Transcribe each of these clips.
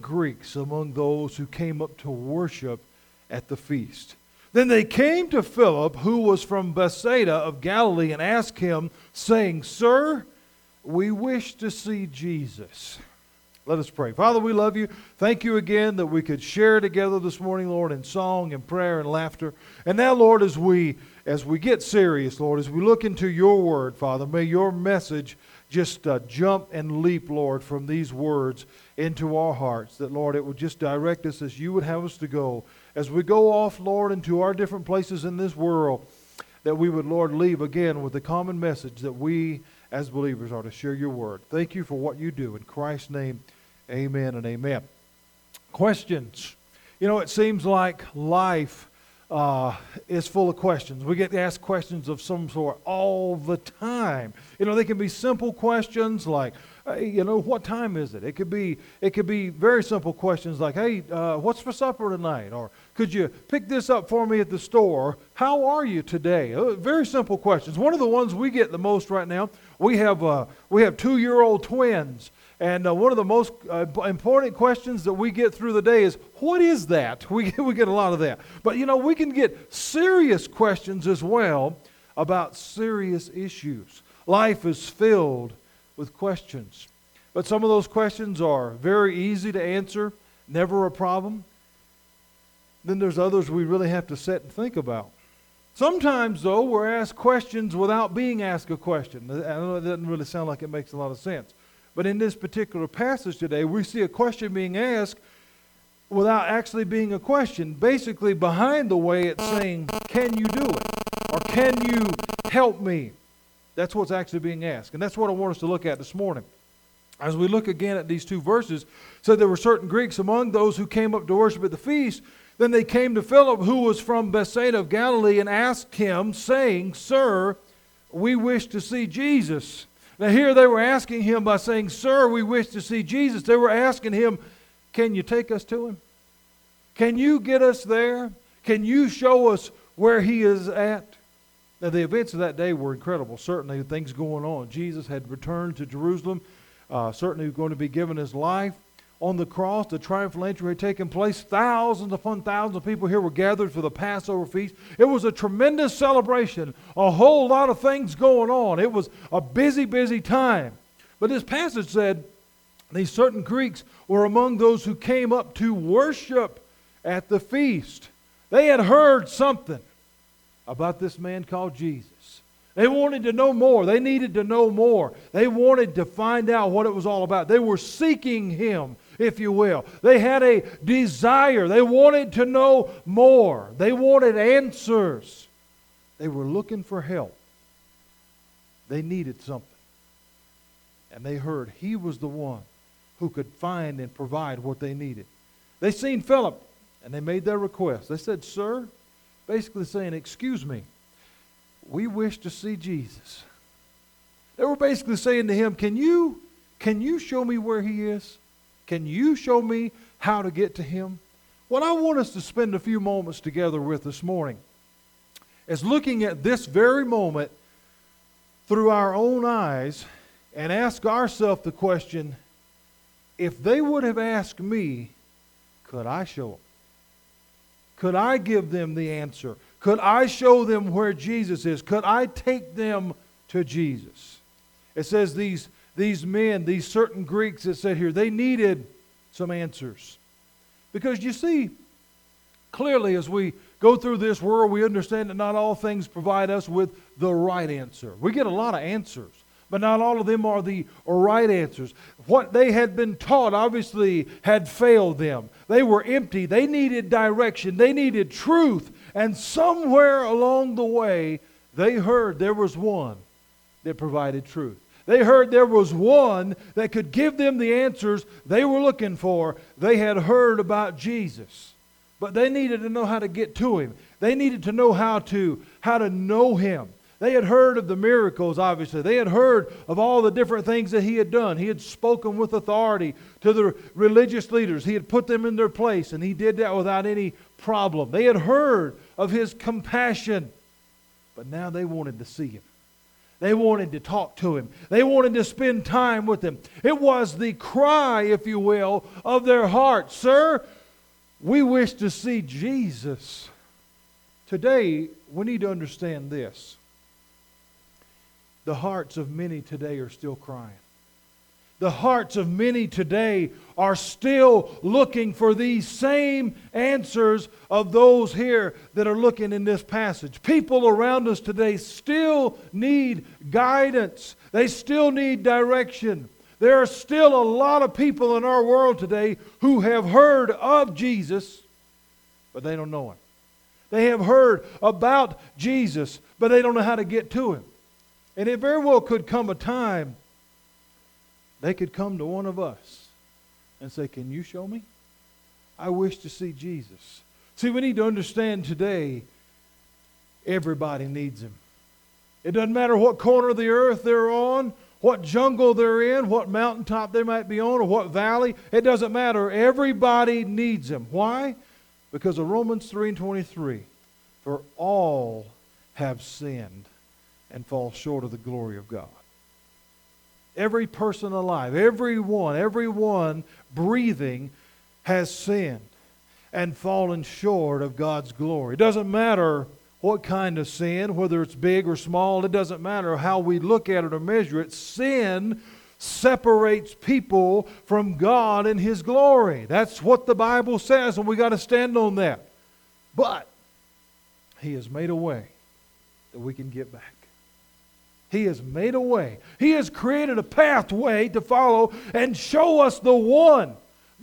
Greeks among those who came up to worship at the feast. Then they came to Philip, who was from Bethsaida of Galilee, and asked him, saying, Sir, we wish to see Jesus. Let us pray. Father, we love you. Thank you again that we could share together this morning, Lord, in song and prayer and laughter. And now, Lord, as we get serious, Lord, as we look into your word, Father, may your message just jump and leap, Lord, from these words into our hearts. That, Lord, it would just direct us as you would have us to go. As we go off, Lord, into our different places in this world, that we would, Lord, leave again with the common message that we as believers are to share your word. Thank you for what you do. In Christ's name, amen and amen. Questions. You know, it seems like life is full of questions. We get asked questions of some sort all the time. You know, they can be simple questions like, hey, what time is it? It could be very simple questions like, hey, what's for supper tonight? Or could you pick this up for me at the store? How are you today? Very simple questions. One of the ones we get the most right now, we have 2-year-old twins. And one of the most important questions that we get through the day is, what is that? We get a lot of that. But, we can get serious questions as well about serious issues. Life is filled with questions. But some of those questions are very easy to answer, never a problem. Then there's others we really have to sit and think about. Sometimes, though, we're asked questions without being asked a question. I know it doesn't really sound like it makes a lot of sense. But in this particular passage today, we see a question being asked without actually being a question. Basically, behind the way it's saying, can you do it? Or can you help me? That's what's actually being asked. And that's what I want us to look at this morning. As we look again at these two verses, so there were certain Greeks among those who came up to worship at the feast. Then they came to Philip, who was from Bethsaida of Galilee, and asked him, saying, Sir, we wish to see Jesus. Now here they were asking him by saying, Sir, we wish to see Jesus. They were asking him, can you take us to him? Can you get us there? Can you show us where he is at? Now the events of that day were incredible. Certainly things going on. Jesus had returned to Jerusalem. Certainly going to be given his life. On the cross, the triumphal entry had taken place. Thousands upon thousands of people here were gathered for the Passover feast. It was a tremendous celebration. A whole lot of things going on. It was a busy, busy time. But this passage said these certain Greeks were among those who came up to worship at the feast. They had heard something about this man called Jesus. They wanted to know more. They needed to know more. They wanted to find out what it was all about. They were seeking him, if you will. They had a desire. They wanted to know more. They wanted answers. They were looking for help. They needed something. And they heard he was the one who could find and provide what they needed. They seen Philip, and they made their request. They said, Sir, basically saying, excuse me, we wish to see Jesus. They were basically saying to him, can you show me where he is? Can you show me how to get to him? What I want us to spend a few moments together with this morning is looking at this very moment through our own eyes and ask ourselves the question, if they would have asked me, could I show them? Could I give them the answer? Could I show them where Jesus is? Could I take them to Jesus? It says these men, these certain Greeks, it said here, they needed some answers. Because you see, clearly as we go through this world, we understand that not all things provide us with the right answer. We get a lot of answers, but not all of them are the right answers. What they had been taught obviously had failed them. They were empty. They needed direction. They needed truth. And somewhere along the way, they heard there was one that provided truth. They heard there was one that could give them the answers they were looking for. They had heard about Jesus, but they needed to know how to get to him. They needed to know how to know him. They had heard of the miracles, obviously. They had heard of all the different things that he had done. He had spoken with authority to the religious leaders. He had put them in their place, and he did that without any problem. They had heard of his compassion, but now they wanted to see him. They wanted to talk to Him. They wanted to spend time with Him. It was the cry, if you will, of their heart. Sir, we wish to see Jesus. Today, we need to understand this. The hearts of many today are still crying. The hearts of many today are still looking for these same answers of those here that are looking in this passage. People around us today still need guidance. They still need direction. There are still a lot of people in our world today who have heard of Jesus, but they don't know Him. They have heard about Jesus, but they don't know how to get to Him. And it very well could come a time they could come to one of us and say, can you show me? I wish to see Jesus. See, we need to understand today, everybody needs Him. It doesn't matter what corner of the earth they're on, what jungle they're in, what mountaintop they might be on, or what valley. It doesn't matter. Everybody needs Him. Why? Because of Romans 3:23. For all have sinned and fall short of the glory of God. Every person alive, everyone breathing has sinned and fallen short of God's glory. It doesn't matter what kind of sin, whether it's big or small. It doesn't matter how we look at it or measure it. Sin separates people from God and His glory. That's what the Bible says, and we got to stand on that. But He has made a way that we can get back. He has made a way. He has created a pathway to follow and show us the one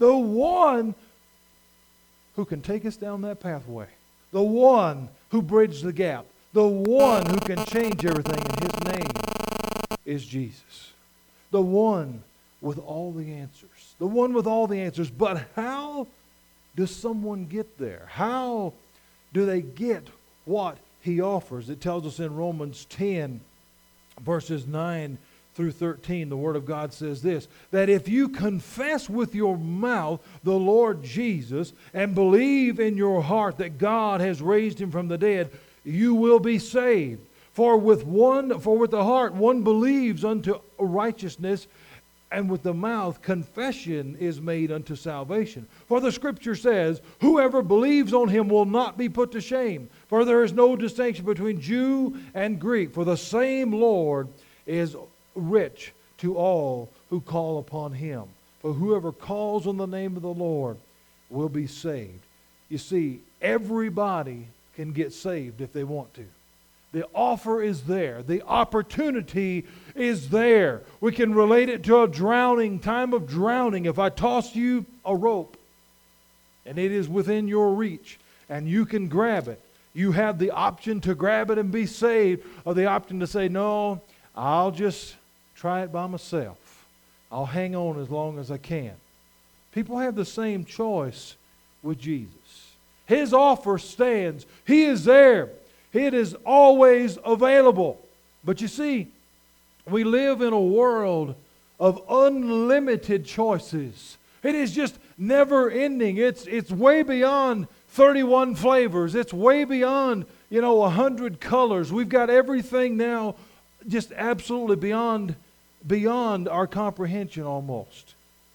who can take us down that pathway, the one who bridged the gap, the one who can change everything, and His name is Jesus. The one with all the answers. The one with all the answers. But how does someone get there? How do they get what He offers? It tells us in Romans 10, verses 9 through 13, the Word of God says this, that if you confess with your mouth the Lord Jesus and believe in your heart that God has raised Him from the dead, you will be saved. For with the heart one believes unto righteousness, and with the mouth confession is made unto salvation. For the Scripture says, whoever believes on Him will not be put to shame. For there is no distinction between Jew and Greek. For the same Lord is rich to all who call upon Him. For whoever calls on the name of the Lord will be saved. You see, everybody can get saved if they want to. The offer is there. The opportunity is there. We can relate it to a time of drowning. If I toss you a rope and it is within your reach and you can grab it, you have the option to grab it and be saved, or the option to say, no, I'll just try it by myself. I'll hang on as long as I can. People have the same choice with Jesus. His offer stands. He is there. It is always available. But you see, we live in a world of unlimited choices. It is just never ending. It's way beyond 31 flavors. It's way beyond, 100 colors. We've got everything now just absolutely beyond our comprehension almost.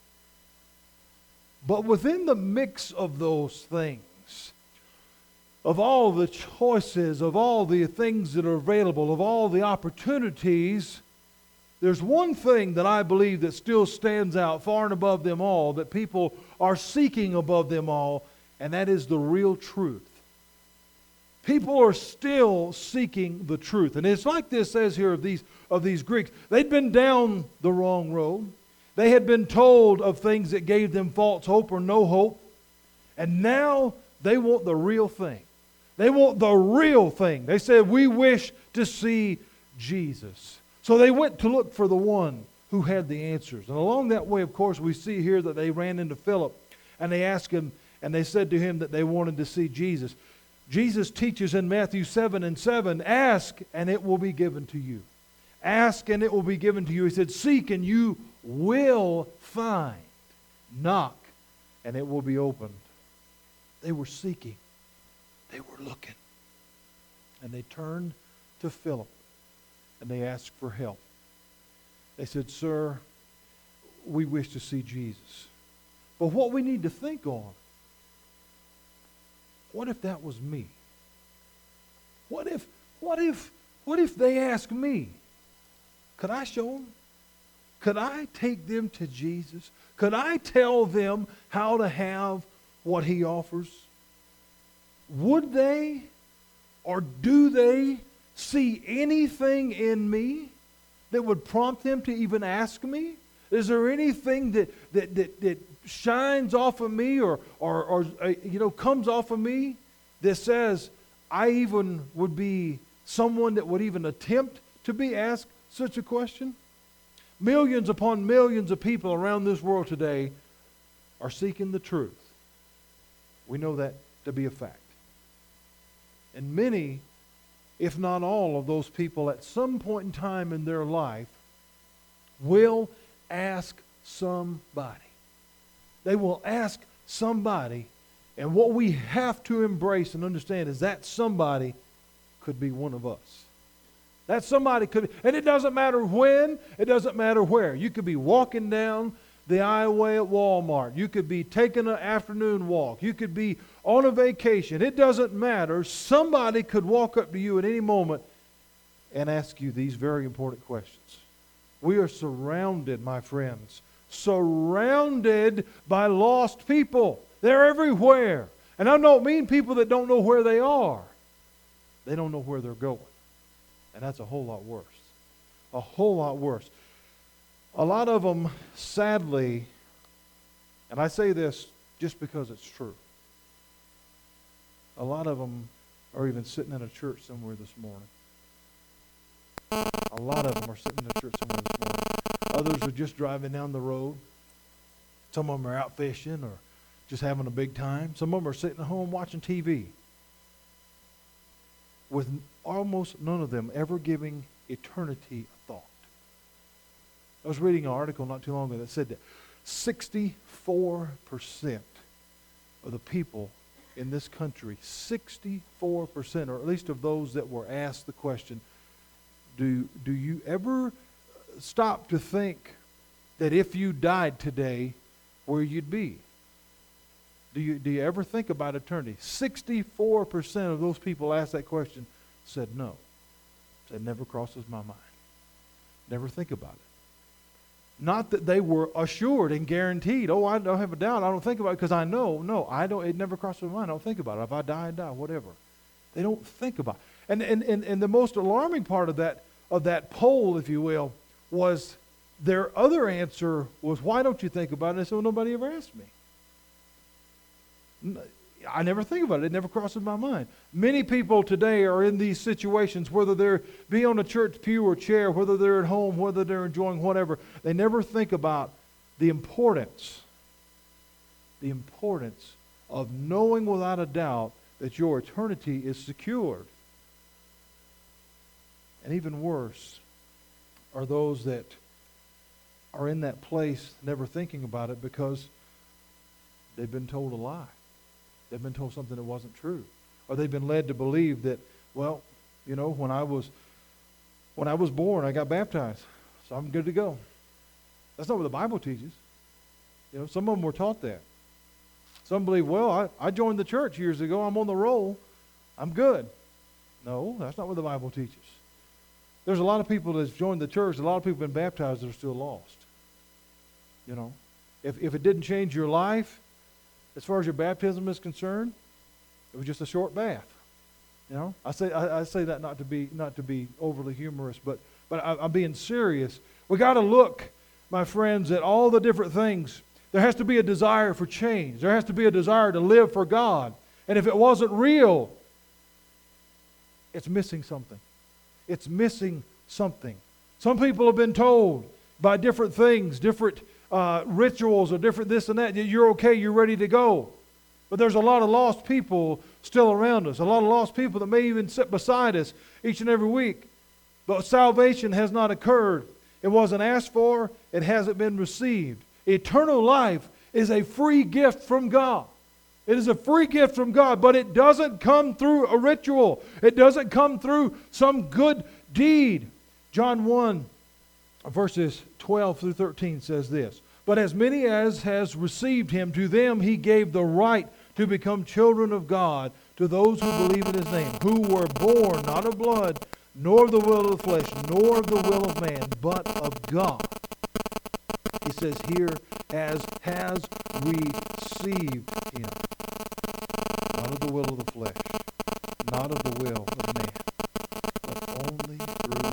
But within the mix of those things, of all the choices, of all the things that are available, of all the opportunities, there's one thing that I believe that still stands out far and above them all, that people are seeking above them all, and that is the real truth. People are still seeking the truth. And it's like this says here of these Greeks. They'd been down the wrong road. They had been told of things that gave them false hope or no hope. And now they want the real thing. They want the real thing. They said, we wish to see Jesus. So they went to look for the one who had the answers. And along that way, of course, we see here that they ran into Philip and they asked him, and they said to him that they wanted to see Jesus. Jesus teaches in Matthew 7:7, ask and it will be given to you. Ask and it will be given to you. He said, seek and you will find. Knock and it will be opened. They were seeking. They were looking. And they turned to Philip. and they asked for help. They said, "Sir, we wish to see Jesus." But what we need to think on, what if that was me? What if they ask me? Could I show them? Could I take them to Jesus? Could I tell them how to have what He offers? Would they or do they see anything in me that would prompt them to even ask me? Is there anything that shines off of me or comes off of me that says I even would be someone that would even attempt to be asked such a question? Millions upon millions of people around this world today are seeking the truth. We know that to be a fact. And many, if not all of those people at some point in time in their life will ask somebody. They will ask somebody, and what we have to embrace and understand is that somebody could be one of us. That somebody could, and it doesn't matter when, it doesn't matter where. You could be walking down the aisleway at Walmart. You could be taking an afternoon walk. You could be on a vacation. It doesn't matter. Somebody could walk up to you at any moment and ask you these very important questions. We are surrounded, my friends, surrounded by lost people. They're everywhere. And I don't mean people that don't know where they are. They don't know where they're going. And that's a whole lot worse. A whole lot worse. A lot of them, sadly, and I say this just because it's true, a lot of them are even sitting in a church somewhere this morning. A lot of them are sitting in a church somewhere this morning. Others are just driving down the road. Some of them are out fishing or just having a big time. Some of them are sitting at home watching TV, with almost none of them ever giving eternity a thought. I was reading an article not too long ago that said that 64% of the people in this country, 64%, or at least of those that were asked the question, do you ever stop to think that if you died today, where you'd be? Do you ever think about eternity? 64% of those people asked that question said no. Said never crosses my mind. Never think about it. Not that they were assured and guaranteed. Oh, I don't have a doubt. I don't think about it because I know. No, I don't. It never crosses my mind. I don't think about it. If I die, I die. Whatever. They don't think about it. And the most alarming part of that poll, if you will, was their other answer was, why don't you think about it? And I said, well, nobody ever asked me. I never think about it. It never crosses my mind. Many people today are in these situations, whether they're be on a church pew or chair, whether they're at home, whether they're enjoying whatever. They never think about the importance of knowing without a doubt that your eternity is secured. And even worse are those that are in that place never thinking about it because they've been told a lie. They've been told something that wasn't true. Or they've been led to believe that, well, you know, when I was born, I got baptized, so I'm good to go. That's not what the Bible teaches. You know, some of them were taught that. Some believe, well, I joined the church years ago. I'm on the roll. I'm good. No, that's not what the Bible teaches. There's a lot of people that's joined the church, a lot of people have been baptized that are still lost. You know, if it didn't change your life, as far as your baptism is concerned, it was just a short bath. You know, I say that not to be overly humorous, but I'm being serious. We got to look, my friends, at all the different things. There has to be a desire for change. There has to be a desire to live for God. And if it wasn't real, it's missing something. It's missing something. Some people have been told by different things, different rituals or different this and that, you're okay, you're ready to go. But there's a lot of lost people still around us, a lot of lost people that may even sit beside us each and every week. But salvation has not occurred. It wasn't asked for. It hasn't been received. Eternal life is a free gift from God. It is a free gift from God, but it doesn't come through a ritual. It doesn't come through some good deed. John 1, verses 12 through 13 says this, "But as many as has received him, to them he gave the right to become children of God, to those who believe in his name, who were born not of blood, nor of the will of the flesh, nor of the will of man, but of God." He says here, as has received him, not of the will of the flesh, not of the will of man, but only through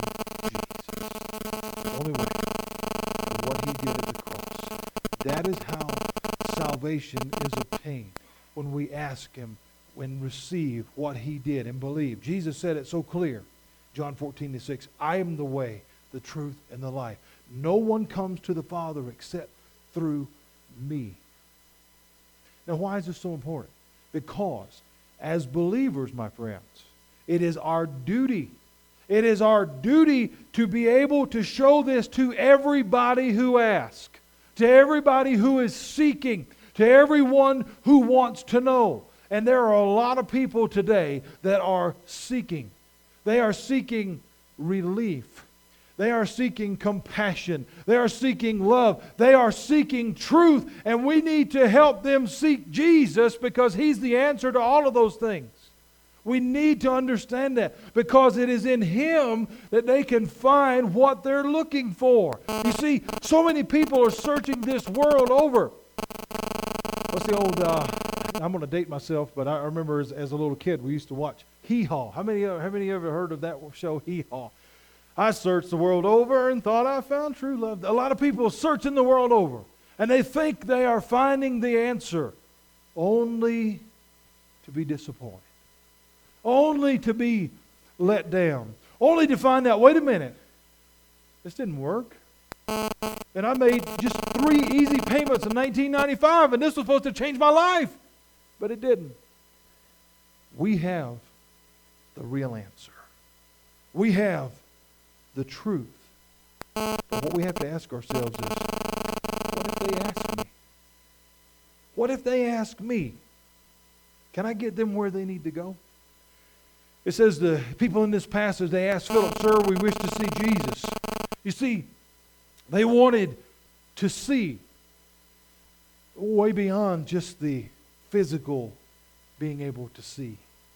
Jesus. The only way, and what he did at the cross. That is how salvation is obtained, when we ask him and receive what he did and believe. Jesus said it so clear, John 14:6, "I am the way, the truth, and the life. No one comes to the Father except through me." Now, why is this so important? Because as believers, my friends, it is our duty. It is our duty to be able to show this to everybody who asks, to everybody who is seeking, to everyone who wants to know. And there are a lot of people today that are seeking. They are seeking relief. They are seeking compassion. They are seeking love. They are seeking truth. And we need to help them seek Jesus, because he's the answer to all of those things. We need to understand that, because it is in him that they can find what they're looking for. You see, so many people are searching this world over. What's the old, I'm going to date myself, but I remember as a little kid we used to watch Hee Haw. How many ever heard of that show, Hee Haw? I searched the world over and thought I found true love. A lot of people are searching the world over, and they think they are finding the answer, only to be disappointed, only to be let down, only to find out, wait a minute, this didn't work. And I made just 3 easy payments in 1995, and this was supposed to change my life. But it didn't. We have the real answer. We have the truth. But what we have to ask ourselves is, what if they ask me? What if they ask me? Can I get them where they need to go? It says the people in this passage, they asked Philip, "Sir, we wish to see Jesus." You see, they wanted to see way beyond just the physical being able to see.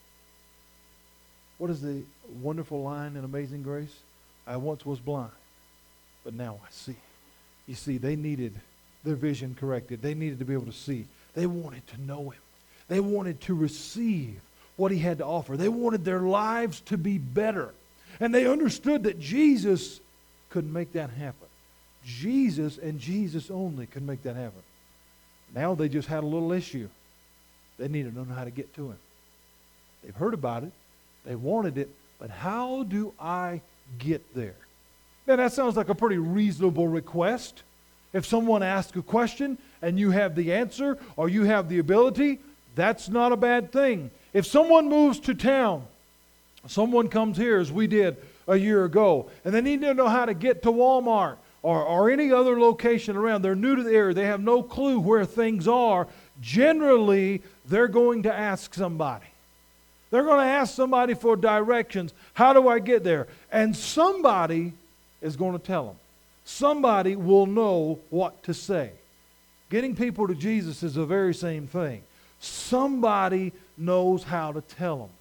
What is the wonderful line in Amazing Grace? "I once was blind, but now I see." You see, they needed their vision corrected. They needed to be able to see. They wanted to know him. They wanted to receive what he had to offer. They wanted their lives to be better. And they understood that Jesus could make that happen. Jesus and Jesus only could make that happen. Now they just had a little issue. They needed to know how to get to him. They've heard about it. They wanted it. But how do I get there? Now that sounds like a pretty reasonable request. If someone asks a question and you have the answer or you have the ability, that's not a bad thing. If someone moves to town, someone comes here as we did a year ago, and they need to know how to get to Walmart or any other location around. They're new to the area. They have no clue where things are. Generally, they're going to ask somebody. They're going to ask somebody for directions. How do I get there? And somebody is going to tell them. Somebody will know what to say. Getting people to Jesus is the very same thing. Somebody knows how to tell them.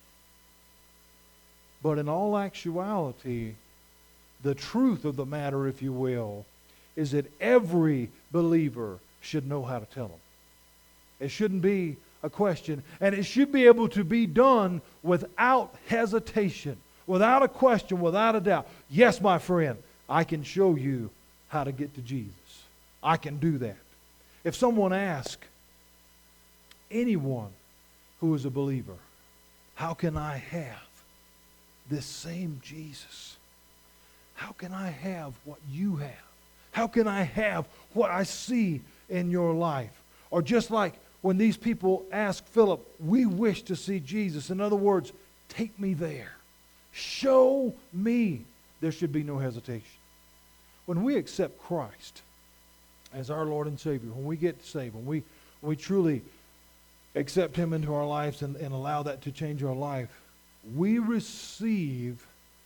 But in all actuality, the truth of the matter, if you will, is that every believer should know how to tell them. It shouldn't be a question, and it should be able to be done without hesitation, without a question, without a doubt. Yes, my friend, I can show you how to get to Jesus. I can do that. If someone asks anyone who is a believer, how can I have this same Jesus? How can I have what you have? How can I have what I see in your life? Or just like when these people asked Philip, we wish to see Jesus. In other words, take me there. Show me. There should be no hesitation. When we accept Christ as our Lord and Savior, when we get saved, when we truly accept Him into our lives and allow that to change our life, we receive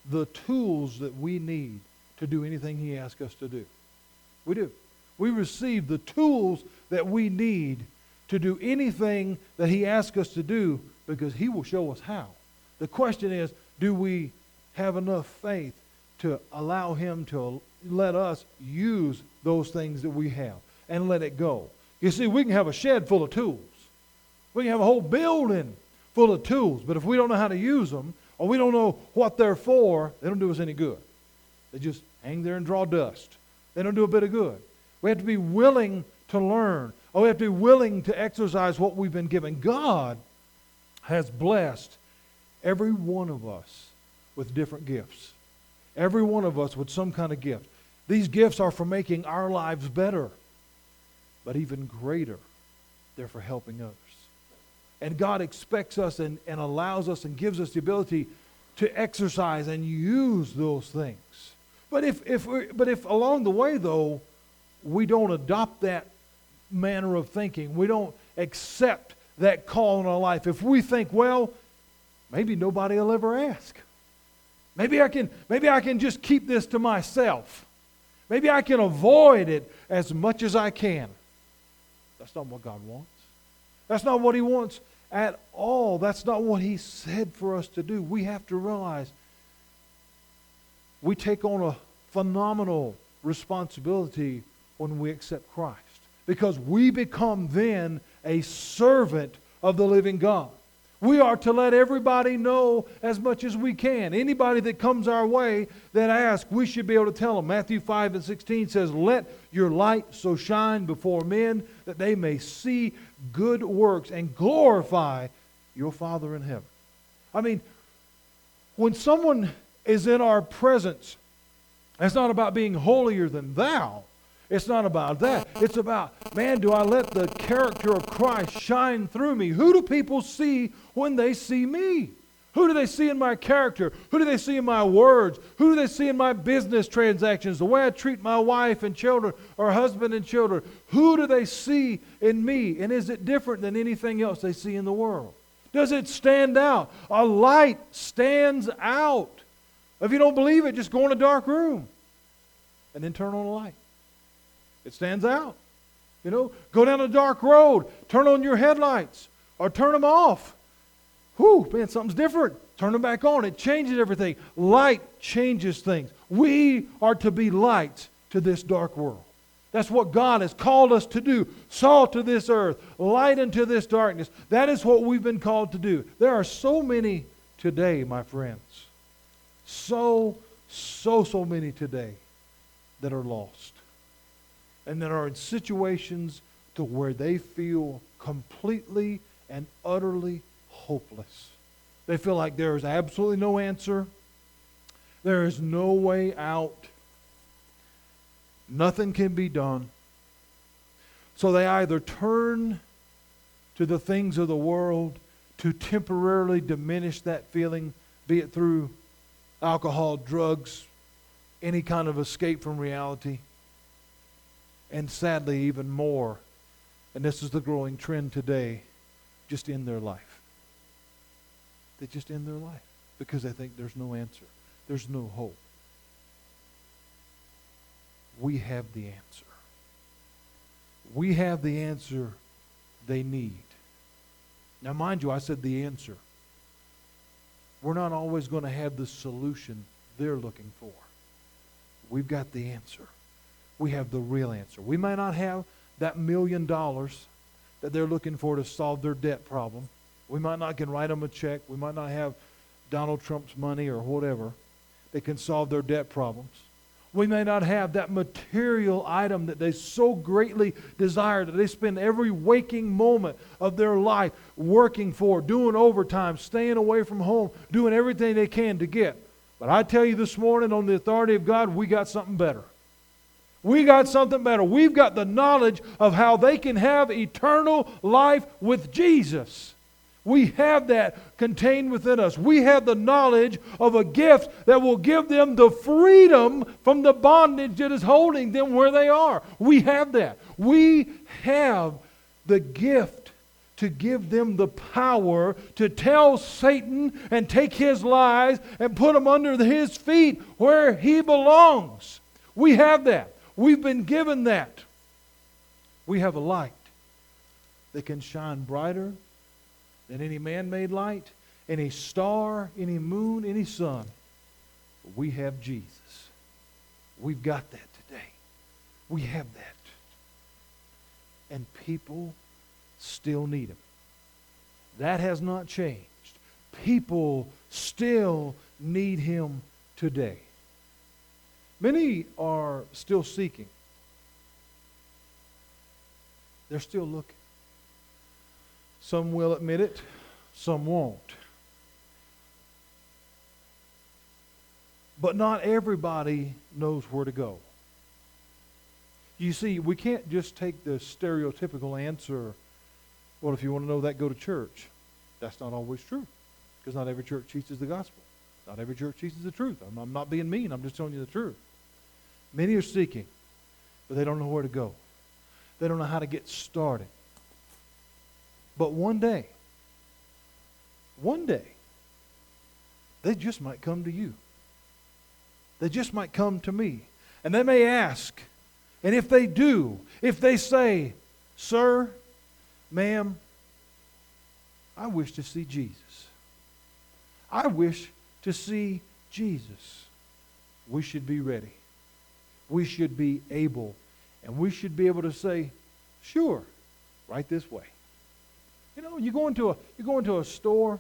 the tools that we need to do anything He asks us to do. We do. We receive the tools that we need to do anything that He asks us to do because He will show us how. The question is, do we have enough faith to allow Him to let us use those things that we have and let it go? You see, we can have a shed full of tools. We can have a whole building full of tools, but if we don't know how to use them, or we don't know what they're for, they don't do us any good. They just hang there and draw dust. They don't do a bit of good. We have to be willing to learn, or we have to be willing to exercise what we've been given. God has blessed every one of us with different gifts. Every one of us with some kind of gift. These gifts are for making our lives better, but even greater, they're for helping others. And God expects us and allows us and gives us the ability to exercise and use those things. But if along the way, though, we don't adopt that manner of thinking, we don't accept that call in our life, if we think, well, maybe nobody will ever ask. Maybe I can just keep this to myself. Maybe I can avoid it as much as I can. That's not what God wants. That's not what He wants at all. That's not what He said for us to do. We have to realize we take on a phenomenal responsibility when we accept Christ, because we become then a servant of the living God. We are to let everybody know as much as we can. Anybody that comes our way that asks, we should be able to tell them. Matthew 5:16 says, "Let your light so shine before men that they may see good works and glorify your Father in heaven." I mean, when someone is in our presence, it's not about being holier than thou. It's not about that. It's about, man, do I let the character of Christ shine through me? Who do people see when they see me? Who do they see in my character? Who do they see in my words? Who do they see in my business transactions? The way I treat my wife and children, or husband and children? Who do they see in me? And is it different than anything else they see in the world? Does it stand out? A light stands out. If you don't believe it, just go in a dark room and then turn on a light. It stands out. You know, go down a dark road, turn on your headlights, or turn them off. Whew, man, something's different. Turn them back on. It changes everything. Light changes things. We are to be lights to this dark world. That's what God has called us to do. Salt to this earth, light into this darkness. That is what we've been called to do. There are so many today, my friends. So many today that are lost. And that are in situations to where they feel completely and utterly hopeless. They feel like there is absolutely no answer. There is no way out. Nothing can be done. So they either turn to the things of the world to temporarily diminish that feeling, be it through alcohol, drugs, any kind of escape from reality. And sadly, even more, and this is the growing trend today, just end their life. They just end their life because they think there's no answer. There's no hope. We have the answer. We have the answer they need. Now, mind you, I said the answer. We're not always going to have the solution they're looking for. We've got the answer. We have the real answer. We may not have that $1 million that they're looking for to solve their debt problem. We might not can write them a check. We might not have Donald Trump's money or whatever that can solve their debt problems. We may not have that material item that they so greatly desire, that they spend every waking moment of their life working for, doing overtime, staying away from home, doing everything they can to get. But I tell you this morning, on the authority of God, we got something better. We got something better. We've got the knowledge of how they can have eternal life with Jesus. We have that contained within us. We have the knowledge of a gift that will give them the freedom from the bondage that is holding them where they are. We have that. We have the gift to give them the power to tell Satan and take his lies and put them under his feet where he belongs. We have that. We've been given that. We have a light that can shine brighter than any man-made light, any star, any moon, any sun. We have Jesus. We've got that today. We have that. And people still need Him. That has not changed. People still need Him today. Many are still seeking. They're still looking. Some will admit it, some won't. But not everybody knows where to go. You see, we can't just take the stereotypical answer, well, if you want to know that, go to church. That's not always true, because not every church teaches the gospel. Not every church teaches the truth. I'm not being mean. I'm just telling you the truth. Many are seeking, but they don't know where to go. They don't know how to get started. But one day, they just might come to you. They just might come to me. And they may ask, and if they do, if they say, "Sir, ma'am, I wish to see Jesus. I wish to see Jesus," we should be ready. We should be able, and we should be able to say, "Sure, right this way." You know, you go into a store,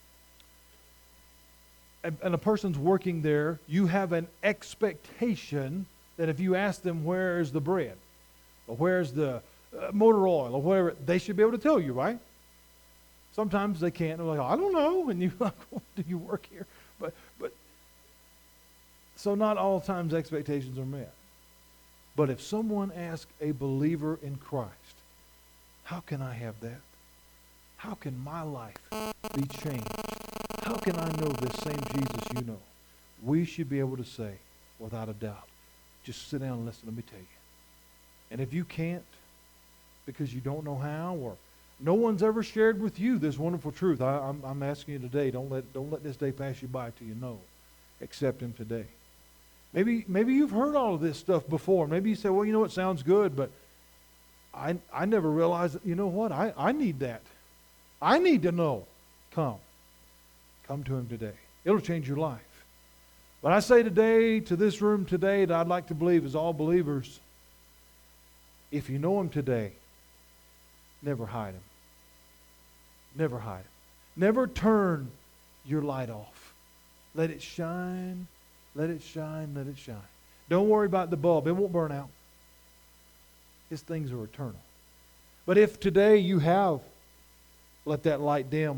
and a person's working there, you have an expectation that if you ask them, "Where's the bread?" or "Where's the motor oil?" or whatever, they should be able to tell you, right? Sometimes they can't. They're like, "I don't know," and you're like, "Well, do you work here?" But so not all times expectations are met. But if someone asks a believer in Christ, "How can I have that? How can my life be changed? How can I know this same Jesus you know?" We should be able to say, without a doubt, "Just sit down and listen, let me tell you." And if you can't, because you don't know how, or no one's ever shared with you this wonderful truth, I'm asking you today, don't let this day pass you by till you know. Accept Him today. Maybe you've heard all of this stuff before. Maybe you say, "Well, you know, it sounds good, but I never realized that, you know what, I need that. I need to know." Come to Him today. It'll change your life. But I say today, to this room today, that I'd like to believe is all believers, if you know Him today, never hide Him. Never hide Him. Never turn your light off. Let it shine, let it shine, let it shine. Don't worry about the bulb. It won't burn out. His things are eternal. But if today you have let that light dim,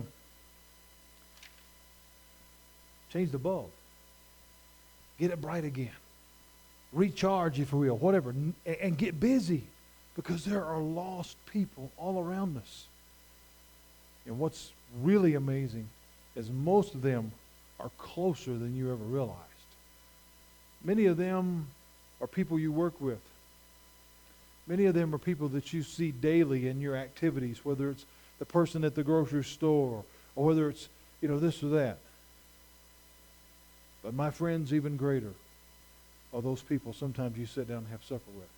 change the bulb. Get it bright again. Recharge, if you will, whatever. And get busy, because there are lost people all around us. And what's really amazing is most of them are closer than you ever realized. Many of them are people you work with. Many of them are people that you see daily in your activities, whether it's the person at the grocery store or whether it's, this or that. But my friends, even greater are those people sometimes you sit down and have supper with.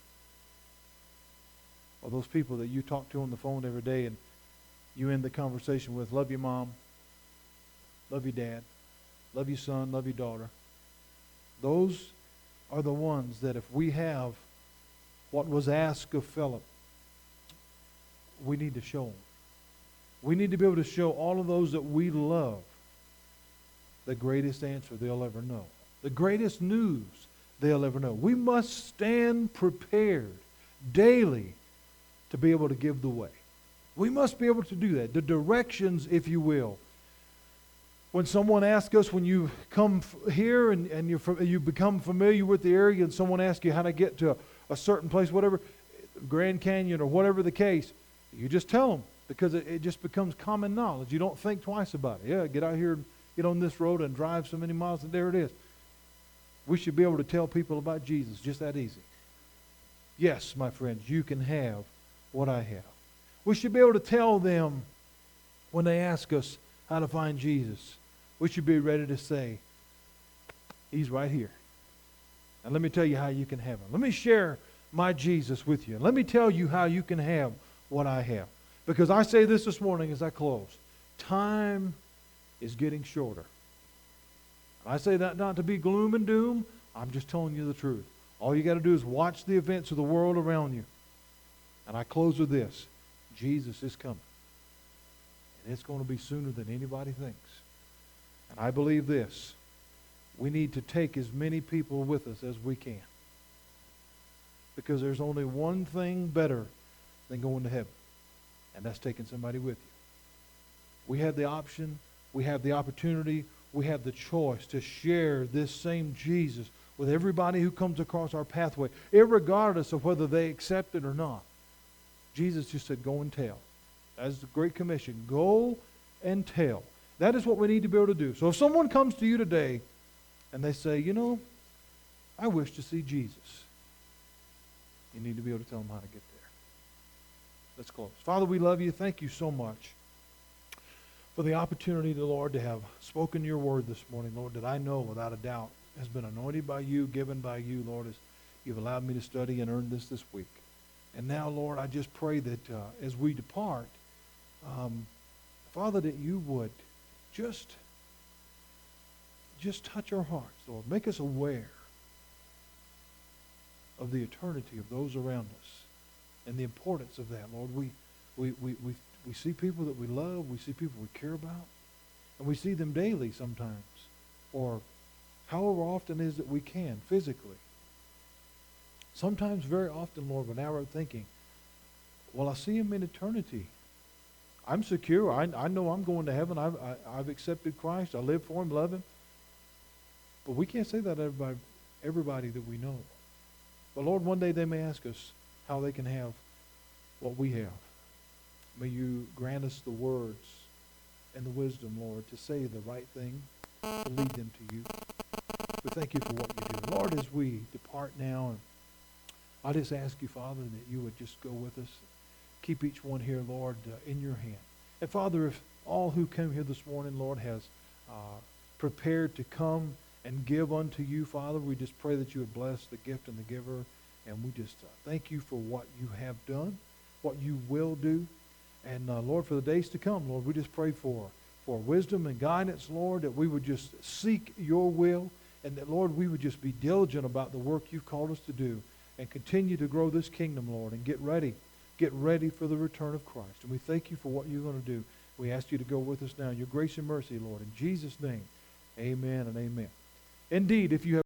Or those people that you talk to on the phone every day and you end the conversation with, "Love you, Mom. Love you, Dad. Love you, son. Love you, daughter." Those are the ones that if we have what was asked of Philip, we need to show them. We need to be able to show all of those that we love the greatest answer they'll ever know. The greatest news they'll ever know. We must stand prepared daily to be able to give the way. We must be able to do that. The directions, if you will. When someone asks us, when you come here and you become familiar with the area and someone asks you how to get to a certain place, whatever, Grand Canyon or whatever the case, you just tell them, because it just becomes common knowledge. You don't think twice about it. Yeah, get out here and get on this road and drive so many miles, and there it is. We should be able to tell people about Jesus just that easy. Yes, my friends, you can have what I have. We should be able to tell them when they ask us how to find Jesus, we should be ready to say, He's right here. And let me tell you how you can have Him. Let me share my Jesus with you. And let me tell you how you can have what I have. Because I say this morning as I close. Time is getting shorter. I say that not to be gloom and doom. I'm just telling you the truth. All you got to do is watch the events of the world around you. And I close with this. Jesus is coming. And it's going to be sooner than anybody thinks. And I believe this. We need to take as many people with us as we can. Because there's only one thing better than going to heaven. And that's taking somebody with you. We have the option. We have the opportunity. We have the choice to share this same Jesus with everybody who comes across our pathway, irregardless of whether they accept it or not. Jesus just said, go and tell. That is the Great Commission. Go and tell. That is what we need to be able to do. So if someone comes to you today and they say, you know, I wish to see Jesus, you need to be able to tell them how to get there. Let's close. Father, we love you. Thank you so much for the opportunity, Lord, to have spoken your word this morning, Lord, that I know without a doubt has been anointed by you, given by you, Lord, as you've allowed me to study and earn this week. And now, Lord, I just pray that as we depart, Father, that you would just touch our hearts, Lord. Make us aware of the eternity of those around us and the importance of that, Lord. We see people that we love. We see people we care about. And we see them daily sometimes. Or however often it is that we can, physically. Sometimes, very often, Lord, with narrow thinking, well, I see him in eternity. I'm secure. I know I'm going to heaven. I've accepted Christ. I live for him, love him. But we can't say that to everybody that we know. But, Lord, one day they may ask us how they can have what we have. May you grant us the words and the wisdom, Lord, to say the right thing, to lead them to you. We thank you for what you do. Lord, as we depart now, and I just ask you, Father, that you would just go with us. Keep each one here, Lord, in your hand. And, Father, if all who came here this morning, Lord, has prepared to come and give unto you, Father, we just pray that you would bless the gift and the giver. And we just thank you for what you have done, what you will do. And, Lord, for the days to come, Lord, we just pray for wisdom and guidance, Lord, that we would just seek your will, and that, Lord, we would just be diligent about the work you've called us to do and continue to grow this kingdom, Lord, and get ready for the return of Christ. And we thank you for what you're going to do. We ask you to go with us now. Your grace and mercy, Lord, in Jesus' name, amen and amen. Indeed, if you have